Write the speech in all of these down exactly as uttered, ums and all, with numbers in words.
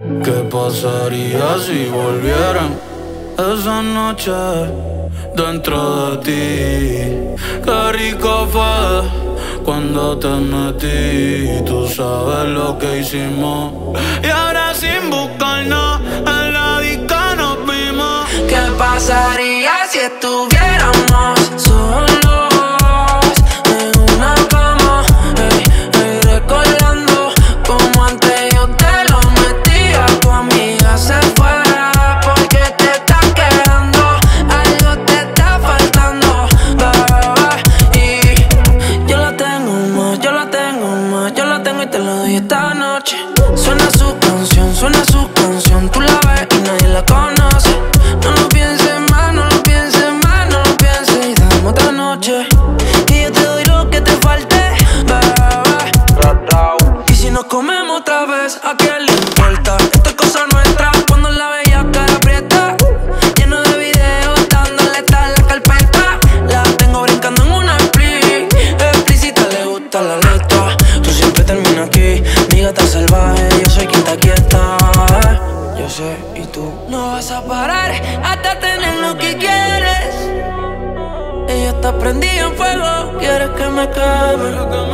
¿Qué pasaría si volvieran esa noche dentro de ti? Qué rico fue cuando te metí. Tú sabes lo que hicimos. Y ahora sin buscarnos en la disco nos vimos. ¿Qué pasaría si estuviéramos solos? Esta noche suena su canción, suena su canción. Tú la ves y nadie la conoce. No lo pienses más, no lo pienses más, no lo pienses. Y dame otra noche y yo te doy lo que te falte, bebé. Y si nos comemos otra vez, ¿a quién le importa? Esto es cosa nuestra. Cuando la bella cara aprieta, lleno de videos dándole está en la carpeta. La tengo brincando en una split explícita, le gusta la letra. Tú siempre terminas aquí, mi gata salvaje, yo soy quien te quieta. Yo sé, y tú no vas a parar hasta tener lo que quieres. Ella está prendida en fuego, quieres que me queme.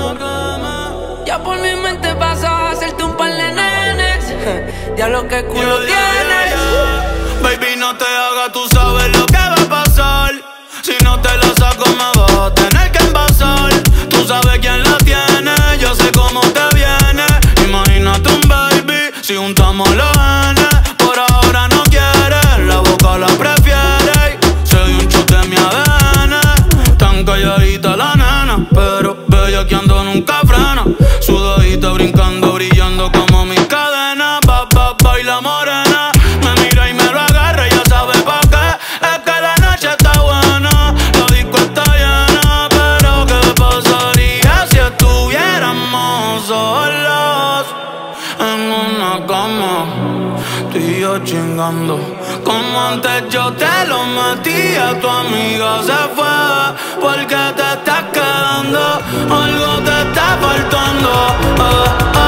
Ya por mi mente pasó a hacerte un par de nenes. Diablo, qué culo yeah, yeah, tienes. Yeah, yeah. Baby, no te hagas, tú sabes lo que va a pasar. Si no te la saco me vas a tener que envasar. Tú sabes quién la tiene, yo sé cómo te viene. Imagínate un baby, si juntamos los genes. Por ahora no quiere, la boca la prefiere. Se dio un shot de mi A D N. Tan calladita la nena, pero bellaqueando nunca frena. Sudadita brincando, brillando como mis cadenas. Ba, ba, baila morena. Me mira y me lo agarra, ya sabe pa' qué. Es que la noche está buena, la disco está llena. Pero ¿qué pasaría si estuviéramos solos en una cama? Tú y yo chingando, como antes yo te lo metía. Tu amiga se fue porque te estás quedando. Algo te está faltando, eh, eh.